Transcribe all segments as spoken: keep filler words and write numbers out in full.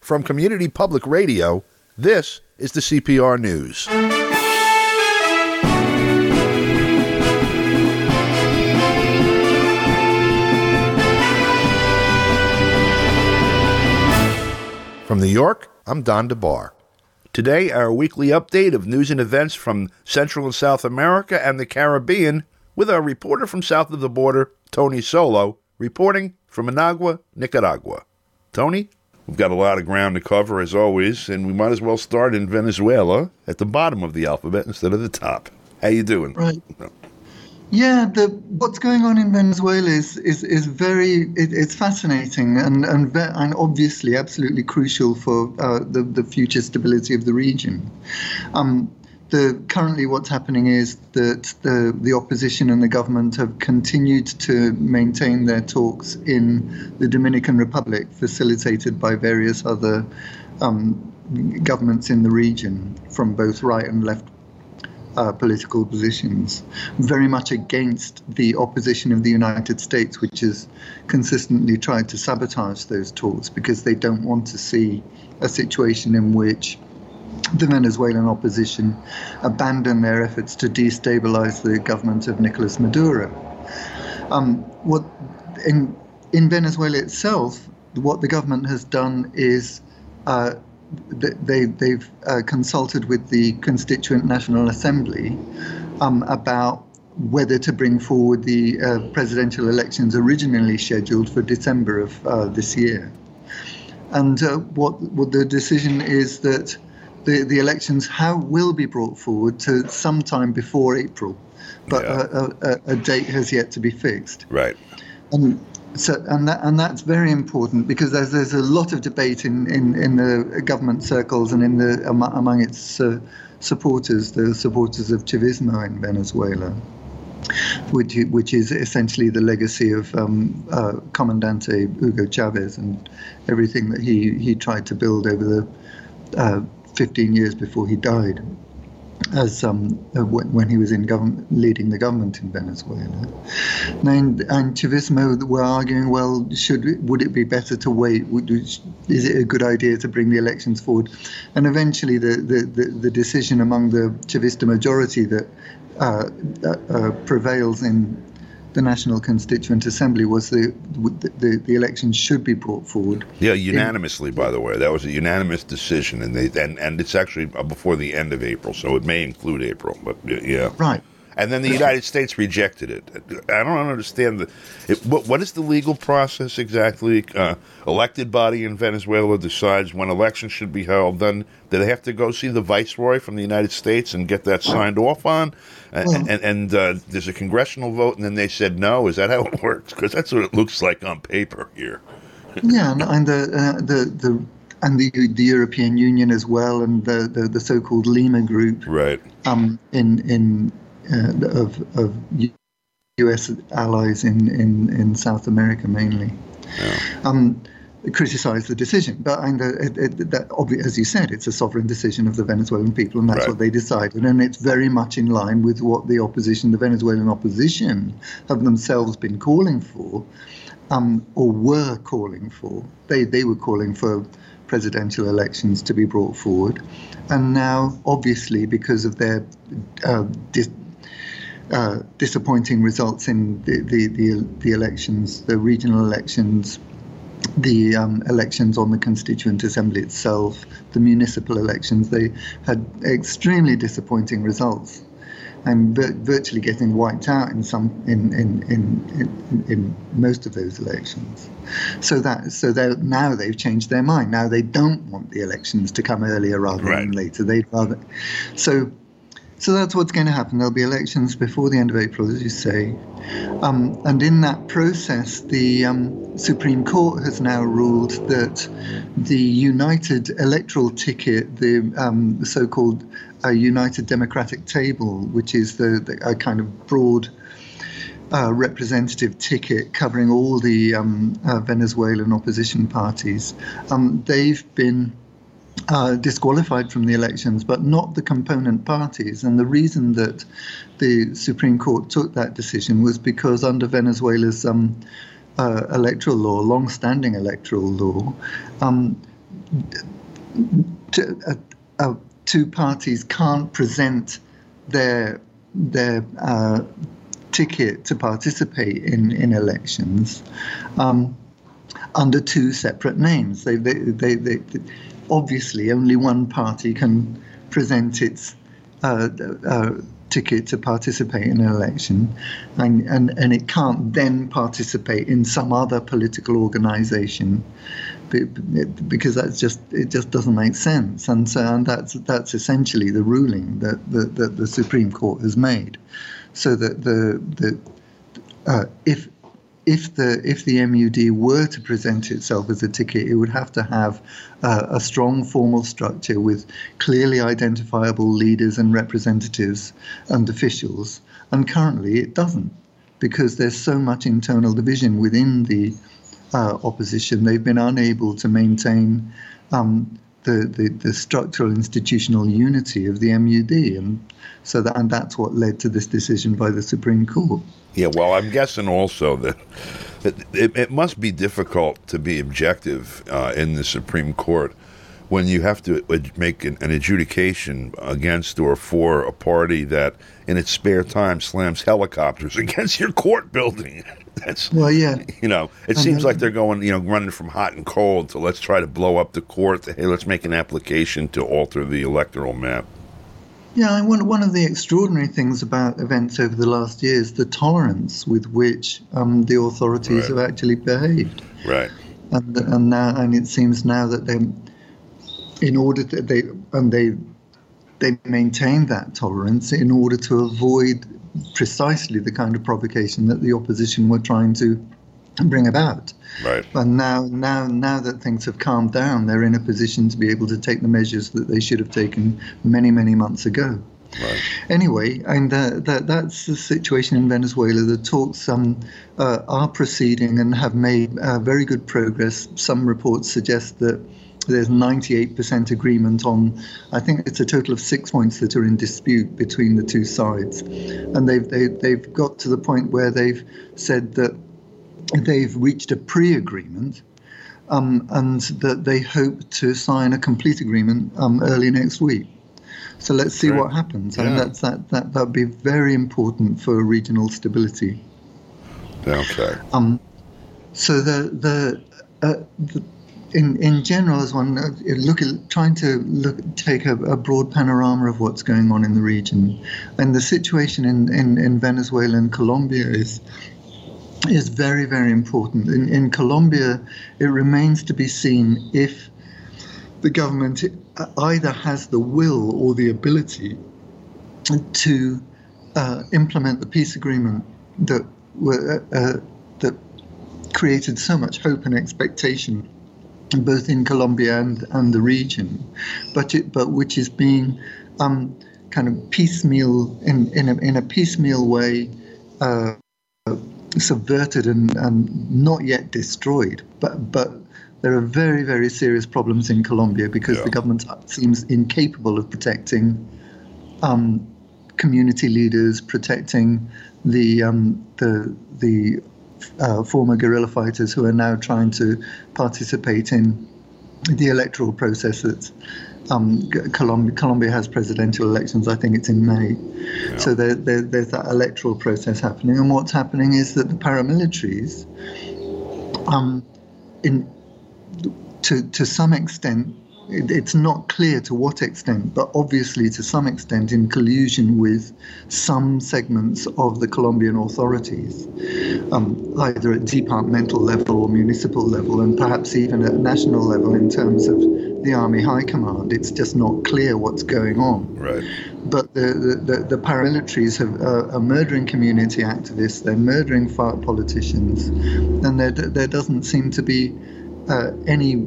From Community Public Radio, this is the C P R News. From New York, I'm Don DeBar. Today, our weekly update of news and events from Central and South America and the Caribbean with our reporter from south of the border, Tony Solo, reporting from Managua, Nicaragua. Tony? We've got a lot of ground to cover, as always, and we might as well start in Venezuela at the bottom of the alphabet instead of the top. How you doing? Right. Yeah, the, what's going on in Venezuela is is, is very it, it's fascinating and and, ve- and obviously absolutely crucial for uh, the the future stability of the region. Um, the currently what's happening is that the the opposition and the government have continued to maintain their talks in the Dominican Republic, facilitated by various other um, governments in the region from both right and left Uh, political positions, very much against the opposition of the United States, which has consistently tried to sabotage those talks because they don't want to see a situation in which the Venezuelan opposition abandon their efforts to destabilize the government of Nicolas Maduro. Um, what in in Venezuela itself, what the government has done is uh, They, they've uh, consulted with the Constituent National Assembly um, about whether to bring forward the uh, presidential elections originally scheduled for December of uh, this year. And uh, what, what the decision is that the, the elections have, will be brought forward to sometime before April, but yeah. a, a, a date has yet to be fixed. Right. And, So and that and that's very important because there's there's a lot of debate in, in, in the government circles and in the among, among its uh, supporters, the supporters of Chavismo in Venezuela, which which is essentially the legacy of um, uh, Comandante Hugo Chavez and everything that he, he tried to build over the uh, fifteen years before he died, as um, uh, when, when he was in government, leading the government in Venezuela. And, and Chavismo were arguing, well, should would it be better to wait? Would, is it a good idea to bring the elections forward? And eventually the, the, the, the decision among the Chavista majority that uh, uh, prevails in the National Constituent Assembly was the the, the elections should be brought forward. Yeah, unanimously, in, by the way. That was a unanimous decision, and they and, and it's actually before the end of April, so it may include April, but yeah. Right. And then the United States rejected it. I don't understand the. It, what, what is the legal process exactly? Uh, elected body in Venezuela decides when elections should be held. Then do they have to go see the viceroy from the United States and get that signed off on? And, well, and, and uh, there's a congressional vote, and then they said no. Is that how it works? Because that's what it looks like on paper here. Yeah, and, and the uh, the the. And the the European Union as well, and the, the, the so-called Lima Group, right? Um, in in uh, of of U S allies in, in, in South America mainly, yeah. um, criticized the decision. But and the, it, it, that obvi- as you said, it's a sovereign decision of the Venezuelan people, and that's right. what they decided. And it's very much in line with what the opposition, the Venezuelan opposition, have themselves been calling for, um, or were calling for. They they were calling for presidential elections to be brought forward, and now obviously because of their uh, dis- uh, disappointing results in the, the, the, the elections, the regional elections, the um, elections on the Constituent Assembly itself, the municipal elections, they had extremely disappointing results and vir- virtually getting wiped out in some in in, in, in, in most of those elections. So that so they now they've changed their mind. Now they don't want the elections to come earlier rather right. than later. They'd rather so so that's what's going to happen. There'll be elections before the end of April, as you say, um, and in that process, the um, Supreme Court has now ruled that the United Electoral Ticket, the, um, the so-called uh, United Democratic Table, which is the, the a kind of broad Uh, representative ticket covering all the um, uh, Venezuelan opposition parties, um, they've been uh, disqualified from the elections, but not the component parties. And the reason that the Supreme Court took that decision was because under Venezuela's um, uh, electoral law, long-standing electoral law, um, to, uh, uh, two parties can't present their their uh, ticket to participate in, in elections um, under two separate names. They, they, they, they, obviously, only one party can present its uh, uh, ticket to participate in an election, and, and, and it can't then participate in some other political organization, because that's just it just doesn't make sense. And so and that's that's essentially the ruling that the, that the Supreme Court has made. So that the the uh, if if the if the M U D were to present itself as a ticket, it would have to have uh, a strong formal structure with clearly identifiable leaders and representatives and officials. And currently, it doesn't, because there's so much internal division within the uh, opposition. They've been unable to maintain um, the, the the structural institutional unity of the M U D, and so that and that's what led to this decision by the Supreme Court. Yeah, well, I'm guessing also that, that it, it must be difficult to be objective uh, in the Supreme Court when you have to make an, an adjudication against or for a party that, in its spare time, slams helicopters against your court building. That's, well, yeah. You know, it seems like they're going, you know, running from hot and cold to let's try to blow up the court. To, hey, let's make an application to alter the electoral map. Yeah, and one, one of the extraordinary things about events over the last year is the tolerance with which um, the authorities right. have actually behaved. Right. And and now, and it seems now that they, in order to they and they, they maintain that tolerance in order to avoid precisely the kind of provocation that the opposition were trying to bring about. Right. And now, now, now that things have calmed down, they're in a position to be able to take the measures that they should have taken many, many months ago. Right. Anyway, and uh, that that's the situation in Venezuela. The talks um, uh, are proceeding and have made uh, very good progress. Some reports suggest that there's ninety-eight percent agreement on, I think it's a total of six points that are in dispute between the two sides. And they've, they, they've got to the point where they've said that they've reached a pre-agreement um, and that they hope to sign a complete agreement um, early next week. So let's see Great. what happens. Yeah. And that's, that that that would be very important for regional stability. Okay. Um, so the the, uh, the in in general, as one uh, look at trying to look take a, a broad panorama of what's going on in the region, and the situation in, in, in Venezuela and Colombia is. is very, very important. In, in Colombia, it remains to be seen if the government either has the will or the ability to uh, implement the peace agreement that were, uh, that created so much hope and expectation both in Colombia and, and the region, but it, but which is being um, kind of piecemeal in in a, in a piecemeal way. Uh, subverted and, and not yet destroyed, but but there are very, very serious problems in Colombia because yeah. the government seems incapable of protecting um, community leaders, protecting the um, the the uh, former guerrilla fighters who are now trying to participate in the electoral process that's Um, Colombia, Colombia has presidential elections. I think it's in May. Yeah. So there, there, there's that electoral process happening. And what's happening is that the paramilitaries, um, in to to some extent, it, it's not clear to what extent, but obviously to some extent in collusion with some segments of the Colombian authorities, um, either at departmental level or municipal level, and perhaps even at national level in terms of the Army High Command. It's just not clear what's going on. Right. But the the, the paramilitaries have, uh, are murdering community activists. They're murdering politicians, and there there doesn't seem to be uh, any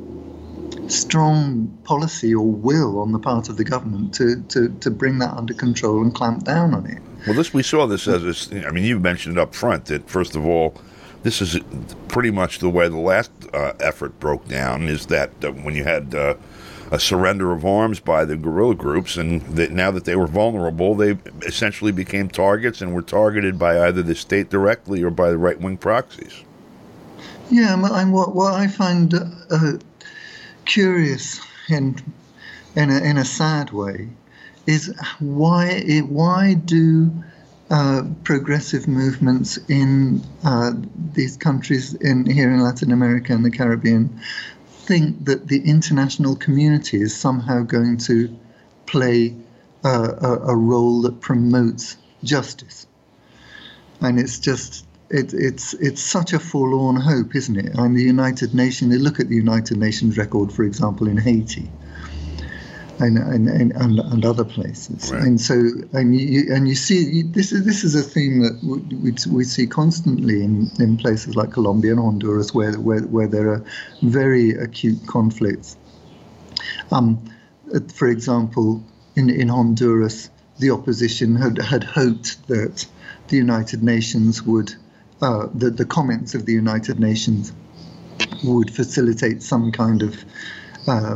strong policy or will on the part of the government to, to, to bring that under control and clamp down on it. Well, this we saw this as a, I mean, you mentioned up front that first of all, this is pretty much the way the last uh, effort broke down, is that uh, when you had uh, a surrender of arms by the guerrilla groups, and that now that they were vulnerable, they essentially became targets and were targeted by either the state directly or by the right-wing proxies. Yeah, and what, what I find uh, curious in in a, in a sad way is why it, why do uh, progressive movements in uh, these countries in here in Latin America and the Caribbean think that the international community is somehow going to play uh, a, a role that promotes justice? And it's just it, it's it's such a forlorn hope, isn't it? And the United Nations, they look at the United Nations record, for example, in Haiti. And and, and, and other places, right. And so and you and you see you, this is this is a theme that we, we see constantly in, in places like Colombia and Honduras, where where where there are very acute conflicts. Um, for example, in in Honduras, the opposition had had hoped that the United Nations would uh, that the comments of the United Nations would facilitate some kind of uh,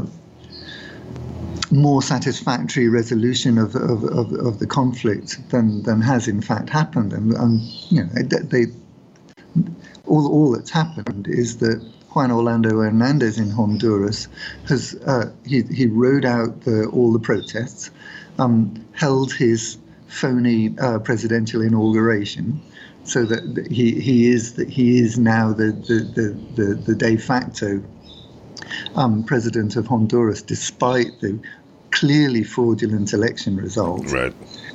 more satisfactory resolution of, of, of, of the conflict than, than has in fact happened. And, and you know, they, all, all that's happened is that Juan Orlando Hernandez in Honduras has uh, he, he rode out the, all the protests, um, held his phony uh, presidential inauguration, so that he, he is that he is now the the, the, the, the de facto Um, president of Honduras, despite the clearly fraudulent election results. Right.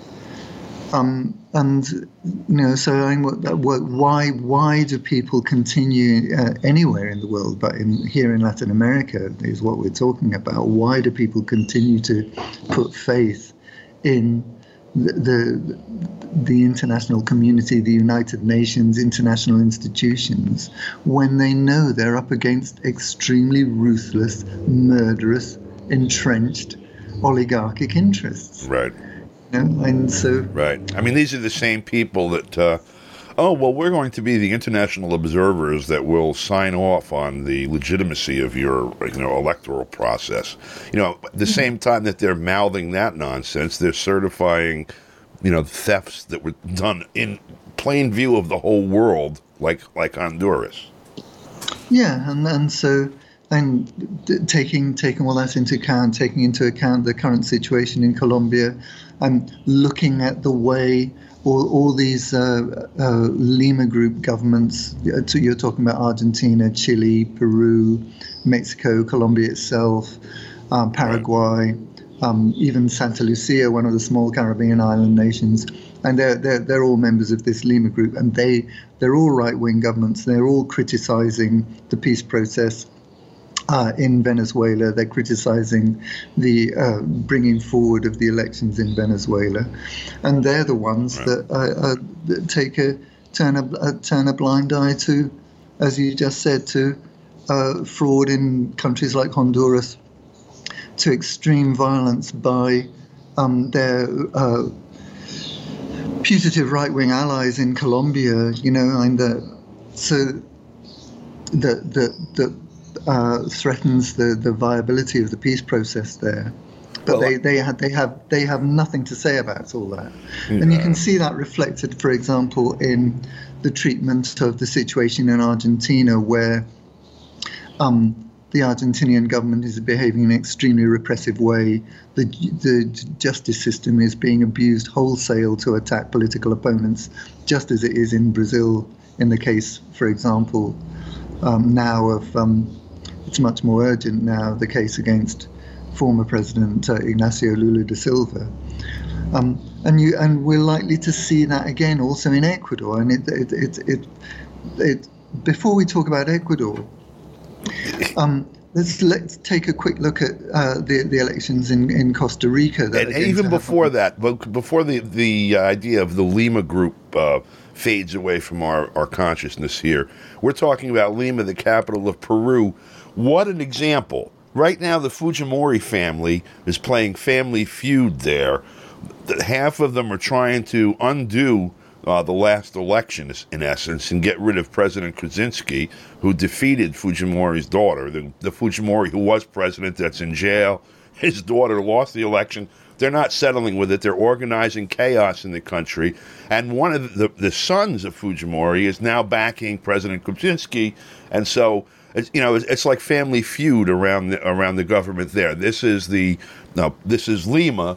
Um, and you know, so I mean, why why do people continue uh, anywhere in the world, but in here in Latin America is what we're talking about? Why do people continue to put faith in the the, the international community, the United Nations, international institutions, when they know they're up against extremely ruthless, murderous, entrenched oligarchic interests? Right. You know, and so right. I mean, these are the same people that, uh, oh, well, we're going to be the international observers that will sign off on the legitimacy of your, you know, electoral process. You know, at the same time that they're mouthing that nonsense, they're certifying, you know, thefts that were done in plain view of the whole world, like like Honduras. Yeah, and and so and taking taking all that into account, taking into account the current situation in Colombia, and looking at the way all, all these uh, uh, Lima Group governments, so you're talking about Argentina, Chile, Peru, Mexico, Colombia itself, um, Paraguay, um, even Santa Lucia, one of the small Caribbean island nations, and they're they're they're all members of this Lima Group, and they they're all right-wing governments. They're all criticizing the peace process Uh, in Venezuela. They're criticizing the uh, bringing forward of the elections in Venezuela, and they're the ones right. that, uh, uh, that take a turn a uh, turn a blind eye to, as you just said, to uh, fraud in countries like Honduras, to extreme violence by um, their uh, putative right-wing allies in Colombia. You know, and the, so the the the. Uh, threatens the, the viability of the peace process there, but well, they they have they have they have nothing to say about all that, yeah. And you can see that reflected, for example, in the treatment of the situation in Argentina, where um, the Argentinian government is behaving in an extremely repressive way. The the justice system is being abused wholesale to attack political opponents, just as it is in Brazil. In the case, for example, um, now of um, it's much more urgent now, the case against former President uh, Ignacio Lula da Silva. Um, and you and we're likely to see that again also in Ecuador. And it it it it, it before we talk about Ecuador, um, let's let's take a quick look at uh, the the elections in, in Costa Rica. That and, and even before that, before the the idea of the Lima Group uh, fades away from our, our consciousness here, we're talking about Lima, the capital of Peru. What an example. Right now, the Fujimori family is playing Family Feud there. Half of them are trying to undo uh, the last election, in essence, and get rid of President Kaczynski, who defeated Fujimori's daughter. The, the Fujimori who was president that's in jail, his daughter lost the election. They're not settling with it. They're organizing chaos in the country. And one of the, the sons of Fujimori is now backing President Kaczynski. And so it's, you know, it's, it's like Family Feud around the, around the government there. This is the no, this is Lima,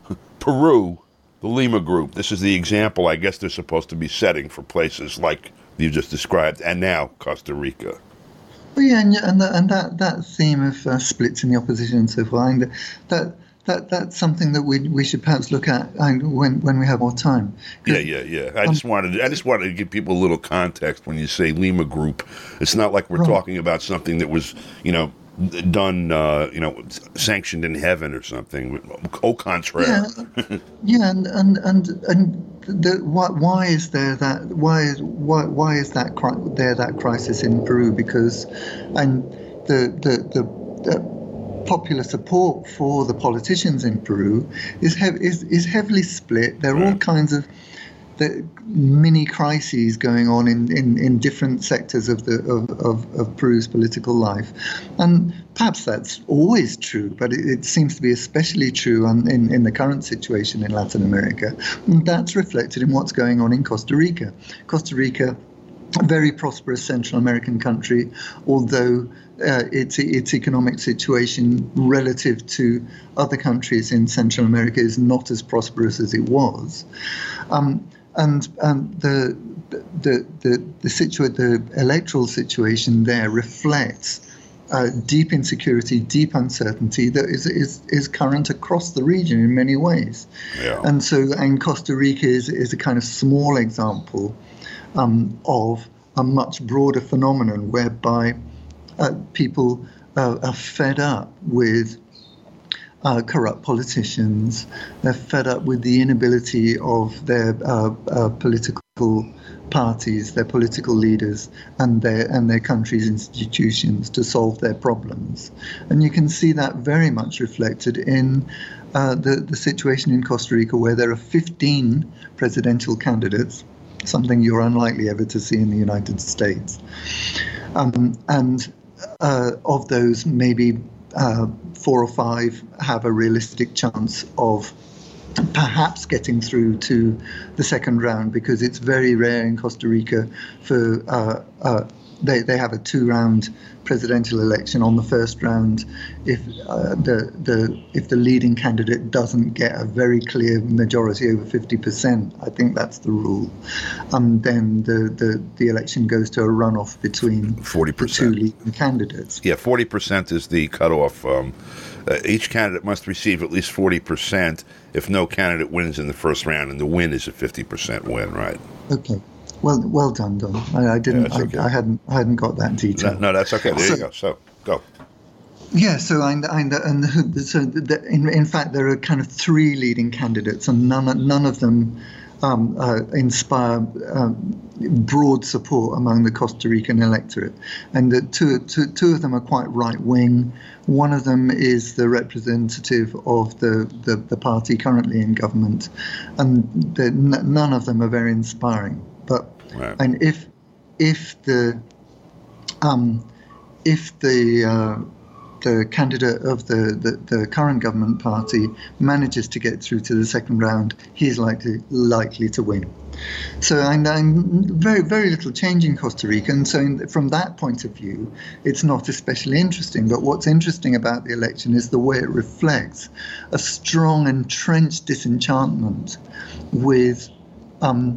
Peru, the Lima Group. This is the example I guess they're supposed to be setting for places like you just described, and now Costa Rica. Well, yeah, and and, the, and that, that theme of uh, splits in the opposition and so forth, and that that that's something that we we should perhaps look at when when we have more time. Yeah, yeah, yeah. I um, just wanted I just wanted to give people a little context when you say Lima Group. It's not like we're right. talking about something that was, you know, done, uh, you know, sanctioned in heaven or something. Au contraire. Yeah, yeah, and and and, and the, why, why is there that why why why is that there that crisis in Peru? Because and the the the, the popular support for the politicians in Peru is hev- is is heavily split. There are right. all kinds of the mini crises going on in, in, in different sectors of the of, of, of Peru's political life, and perhaps that's always true, but it, it seems to be especially true on, in in the current situation in Latin America. And that's reflected in what's going on in Costa Rica. Costa Rica, a very prosperous Central American country, although uh, its its economic situation relative to other countries in Central America is not as prosperous as it was. Um, And um, the the the the, situa- the electoral situation there reflects uh, deep insecurity, deep uncertainty that is, is is current across the region in many ways. Yeah. And so, and Costa Rica is is a kind of small example um, of a much broader phenomenon whereby uh, people uh, are fed up with Uh, corrupt politicians. They're fed up with the inability of their uh, uh, political parties, their political leaders, and their and their country's institutions to solve their problems. And you can see that very much reflected in uh, the the situation in Costa Rica, where there are fifteen presidential candidates, something you're unlikely ever to see in the United States. Um, and uh, of those, maybe Uh, four or five have a realistic chance of perhaps getting through to the second round, because it's very rare in Costa Rica for uh, uh, they they have a two-round presidential election. On the first round, if uh, the the if the leading candidate doesn't get a very clear majority over fifty percent, I think that's the rule. Um, then the, the, the election goes to a runoff between forty percent. The two leading candidates. Yeah, forty percent is the cutoff. Um, uh, each candidate must receive at least forty percent if no candidate wins in the first round, and the win is a fifty percent win, right? Okay. Well, well done, Don. I, I didn't. Yeah, okay. I, I hadn't. I hadn't got that detail. No, no that's okay. There so, you go. So go. Yeah. So I, I and so the, in in fact there are kind of three leading candidates, and none none of them um, uh, inspire um, broad support among the Costa Rican electorate. And the two two two of them are quite right wing. One of them is the representative of the, the, the party currently in government, and the, n- none of them are very inspiring. But right. and if if the um, if the uh, the candidate of the, the, the current government party manages to get through to the second round, he is likely likely to win. So and, and very very little change in Costa Rica, and so in, from that point of view, it's not especially interesting. But what's interesting about the election is the way it reflects a strong entrenched disenchantment with um,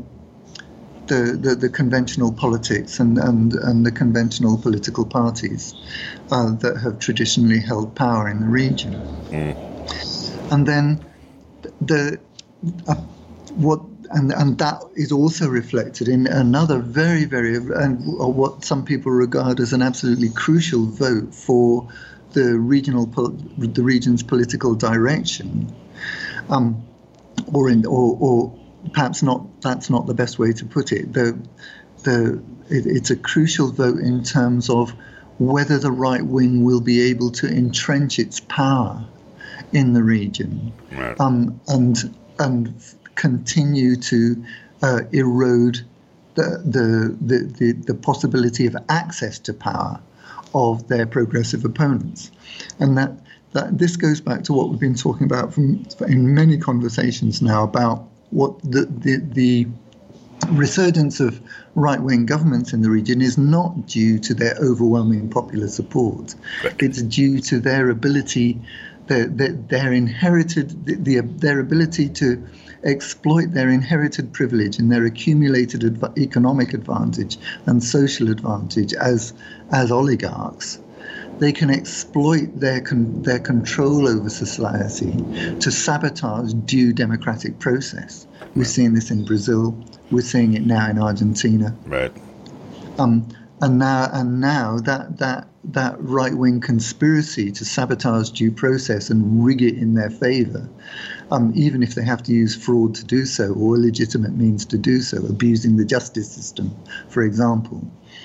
The, the, the conventional politics and, and, and the conventional political parties uh, that have traditionally held power in the region. Mm. And then the uh, what and, and that is also reflected in another very, very and what some people regard as an absolutely crucial vote for the regional the region's political direction, um, or in or, or perhaps not. That's not the best way to put it. The, the, it, it's a crucial vote in terms of whether the right wing will be able to entrench its power in the region, right. um, and and continue to uh, erode the, the the the the possibility of access to power of their progressive opponents, and that that this goes back to what we've been talking about from in many conversations now about what the the, the resurgence of right-wing governments in the region is not due to their overwhelming popular support. Right. It's due to their ability, their, their, their inherited, the, the, their ability to exploit their inherited privilege and their accumulated adv- economic advantage and social advantage as as oligarchs. They can exploit their con- their control over society to sabotage due democratic process. We're seeing this in Brazil. We're seeing it now in Argentina. Right. Um, and now, and now that that that right-wing conspiracy to sabotage due process and rig it in their favour, um, even if they have to use fraud to do so or illegitimate means to do so, abusing the justice system, for example.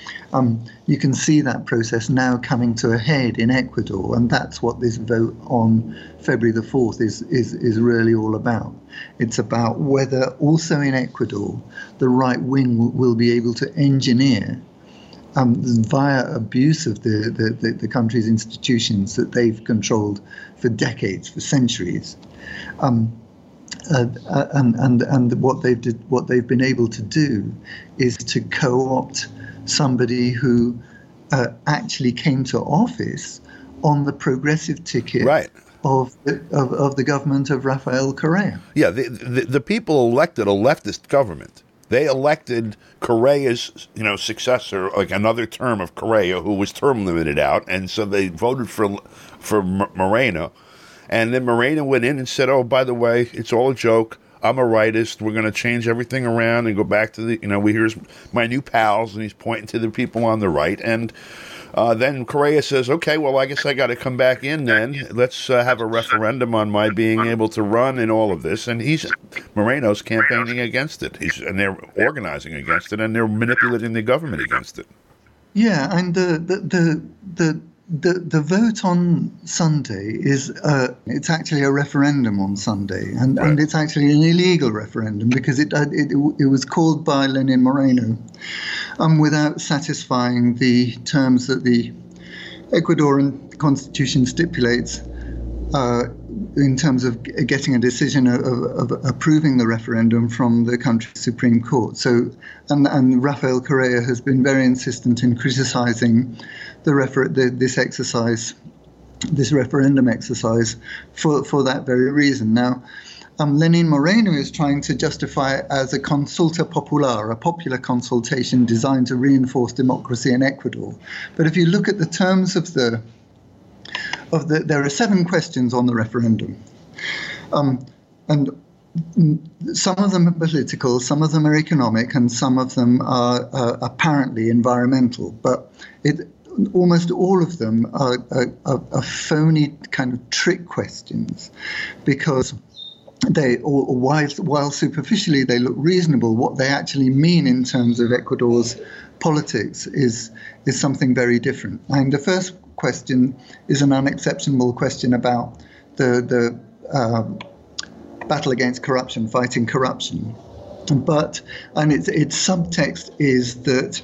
Um, you can see that process now coming to a head in Ecuador, and that's what this vote on February the fourth is, is, is really all about. It's about whether also in Ecuador the right wing will, will be able to engineer, um, via abuse of the, the, the, the country's institutions that they've controlled for decades, for centuries, um, Uh, uh, and and and what they've did, what they've been able to do is to co-opt somebody who uh, actually came to office on the progressive ticket Right. of, the, of of the government of Rafael Correa. Yeah, the, the the people elected a leftist government. They elected Correa's, you know, successor, like another term of Correa, who was term limited out, and so they voted for for Moreno. And then Moreno went in and said, oh, by the way, it's all a joke. I'm a rightist. We're going to change everything around and go back to the, you know, we here's my new pals, and he's pointing to the people on the right. And uh, then Correa says, okay, well, I guess I got to come back in then. Let's uh, have a referendum on my being able to run and all of this. And he's, Moreno's campaigning against it. He's, and they're organizing against it, and they're manipulating the government against it. Yeah, and the the the, the The the vote on Sunday is uh, it's actually a referendum on Sunday, and, Right. and it's actually an illegal referendum because it it it was called by Lenin Moreno, um, without satisfying the terms that the Ecuadorian constitution stipulates, uh, in terms of getting a decision of, of, of approving the referendum from the country's Supreme Court. So, and and Rafael Correa has been very insistent in criticizing the refer the, this exercise, this referendum exercise, for for that very reason. Now, um, Lenin Moreno is trying to justify it as a consulta popular, a popular consultation designed to reinforce democracy in Ecuador. But if you look at the terms of the of the, there are seven questions on the referendum, um, and some of them are political, some of them are economic, and some of them are uh, apparently environmental. But it. Almost all of them are, are, are phony kind of trick questions, because they, or, or while, while superficially they look reasonable, what they actually mean in terms of Ecuador's politics is is something very different. And the first question is an unexceptionable question about the the uh, battle against corruption, fighting corruption, but and its its subtext is that.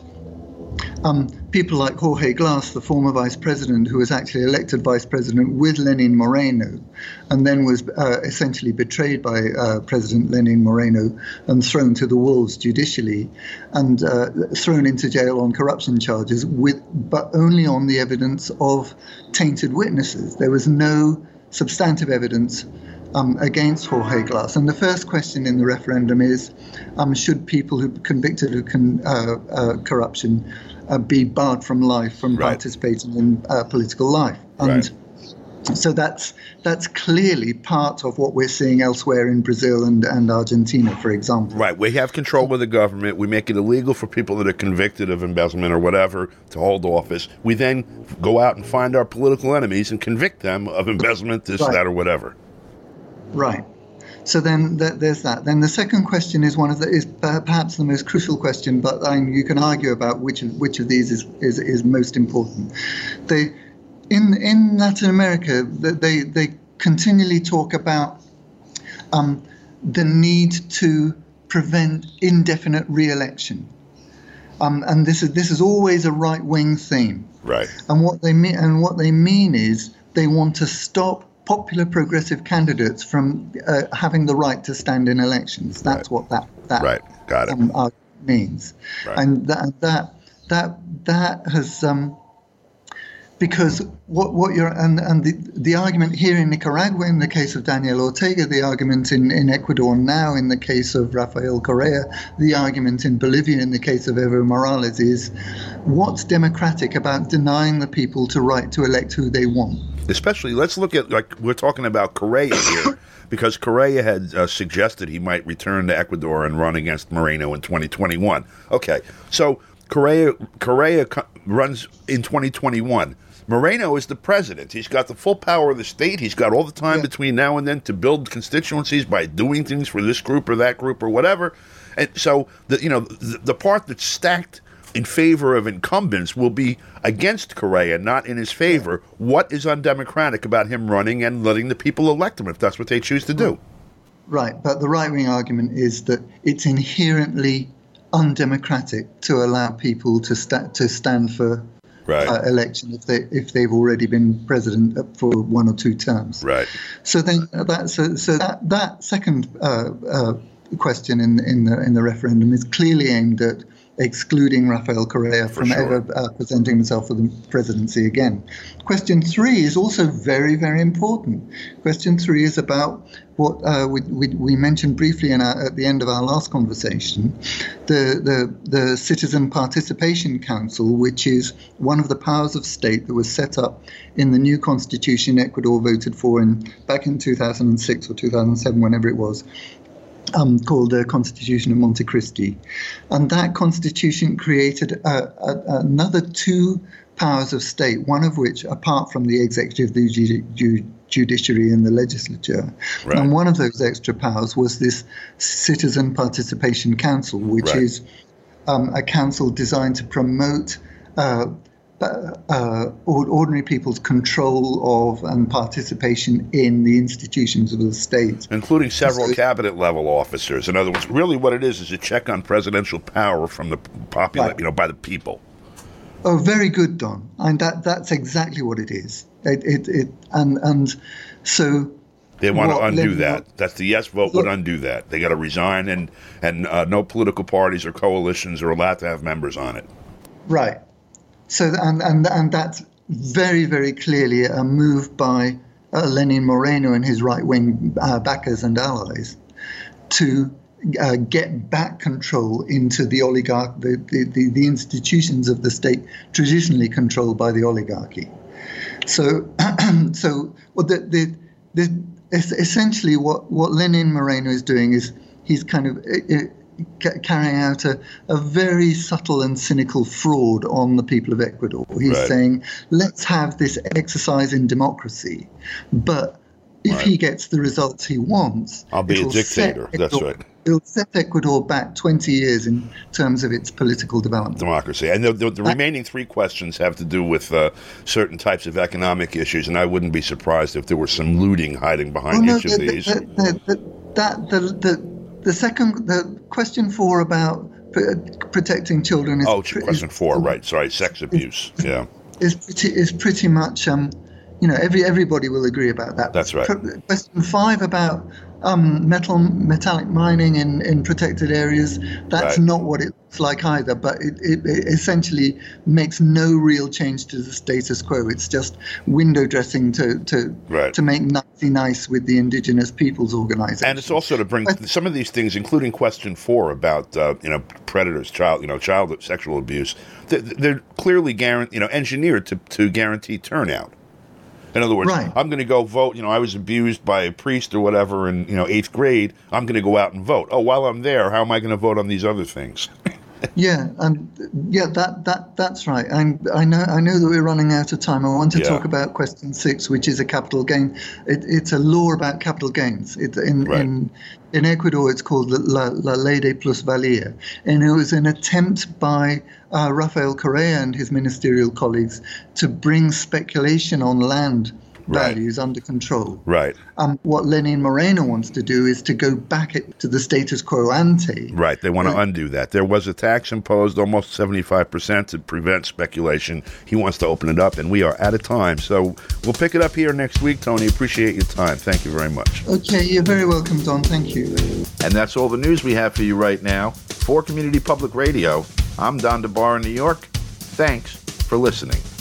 Um, people like Jorge Glass, the former vice president, who was actually elected vice president with Lenin Moreno, and then was uh, essentially betrayed by uh, President Lenin Moreno and thrown to the wolves judicially, and uh, thrown into jail on corruption charges, with but only on the evidence of tainted witnesses. There was no substantive evidence Um, against Jorge Glass. And the first question in the referendum is, um, should people who are convicted of con- uh, uh, corruption uh, be barred from life from Right. participating in uh, political life? And Right. so that's that's clearly part of what we're seeing elsewhere in Brazil and, and Argentina, for example. Right. We have control of the government. We make it illegal for people that are convicted of embezzlement or whatever to hold office. We then go out and find our political enemies and convict them of embezzlement, this, Right. that, or whatever. Right. So then th- there's that. Then the second question is one of the is perhaps the most crucial question, but um, you can argue about which of which of these is is, is most important. They in in Latin America they they continually talk about um, the need to prevent indefinite re-election, um, and this is this is always a right-wing theme. Right. And what they mean and what they mean is they want to stop popular progressive candidates from uh, having the right to stand in elections. That's Right. what that that Right. Got it. um, argument means. Right. And that that that that has um, because what what you're and and the the argument here in Nicaragua in the case of Daniel Ortega, the argument in, in Ecuador now in the case of Rafael Correa, the argument in Bolivia in the case of Evo Morales is what's democratic about denying the people the right to elect who they want? Especially, let's look at, like, we're talking about Correa here, because Correa had uh, suggested he might return to Ecuador and run against Moreno in twenty twenty-one. Okay, so Correa, Correa co- runs in twenty twenty-one. Moreno is the president. He's got the full power of the state. He's got all the time Yeah. between now and then to build constituencies by doing things for this group or that group or whatever. And so, the, you know, the, the part that's stacked in favor of incumbents will be against Correa, not in his favor. What is undemocratic about him running and letting the people elect him if that's what they choose to do? Right, but the right-wing argument is that it's inherently undemocratic to allow people to sta- to stand for Right. uh, election if they if they've already been president for one or two terms. Right. So then that so, so that that second uh, uh, question in in the in the referendum is clearly aimed at excluding Rafael Correa from sure. ever uh, presenting himself for the presidency again. Question three is also very, very important. Question three is about what uh, we, we, we mentioned briefly in our, at the end of our last conversation, the, the, the Citizen Participation Council, which is one of the powers of state that was set up in the new constitution Ecuador voted for in back in two thousand six or two thousand seven, whenever it was. Um, called the Constitution of Montecristi. And that constitution created uh, a, another two powers of state, one of which, apart from the executive, the ju- ju- judiciary and the legislature, Right. and one of those extra powers was this Citizen Participation Council, which Right. is um, a council designed to promote uh, Uh, ordinary people's control of and participation in the institutions of the state. Including several So- cabinet-level officers. In other words, really what it is is a check on presidential power from the popular, Right. you know, by the people. Oh, very good, Don. And that that's exactly what it is. It, it, it and and so They want what to undo Lenin- that. That's the yes vote would Look- undo that. They got to resign, and and uh, no political parties or coalitions are allowed to have members on it. Right. So and and and that's very very clearly a move by uh, Lenin Moreno and his right wing uh, backers and allies to uh, get back control into the oligarch the, the, the, the institutions of the state traditionally controlled by the oligarchy. So so well the the, the essentially what what Lenin Moreno is doing is he's kind of it, carrying out a, a very subtle and cynical fraud on the people of Ecuador. He's Right. saying, let's have this exercise in democracy, but if Right. he gets the results he wants, I'll be a it'll set dictator. That's Ecuador- right. It'll set Ecuador back twenty years in terms of its political development. Democracy. And the, the, the remaining three questions have to do with uh, certain types of economic issues, and I wouldn't be surprised if there was some looting hiding behind Oh, no, each of the, the, these. the, the, the, that, the, the, the second, the question four about pr- protecting children is oh, pre- question is- four, right. Sorry, sex abuse. Yeah. is pretty is pretty much um, you know every everybody will agree about that. That's right. Pr- Question five about um, metal metallic mining in, in protected areas. That's Right. not what it looks like either. But it, it, it essentially makes no real change to the status quo. It's just window dressing to to Right. to make nicey nice with the indigenous peoples organization. And it's also to bring some of these things, including question four about uh, you know predators, child you know child sexual abuse. They're, they're clearly guaranteed, you know, engineered to, to guarantee turnout. In other words, Right. I'm going to go vote. You know, I was abused by a priest or whatever in you know eighth grade. I'm going to go out and vote. Oh, while I'm there, how am I going to vote on these other things? Yeah, and yeah, that that that's right. And I know I know that we're running out of time. I want to Yeah. talk about question six, which is a capital gain. It, it's a law about capital gains. It, in Right. in in Ecuador, it's called La, La Ley de Plusvalía, and it was an attempt by uh, Rafael Correa and his ministerial colleagues to bring speculation on land Right. values under control. Right, Um, what Lenin Moreno wants to do is to go back it to the status quo ante. right. They want to undo that. There was a tax imposed, almost seventy-five percent, to prevent speculation. He wants to open it up, and we are out of time. So we'll pick it up here next week, Tony. Appreciate your time. Thank you very much. Okay, you're very welcome, Don. Thank you. And that's all the news we have for you right now. For Community Public Radio, I'm Don DeBar in New York. Thanks for listening.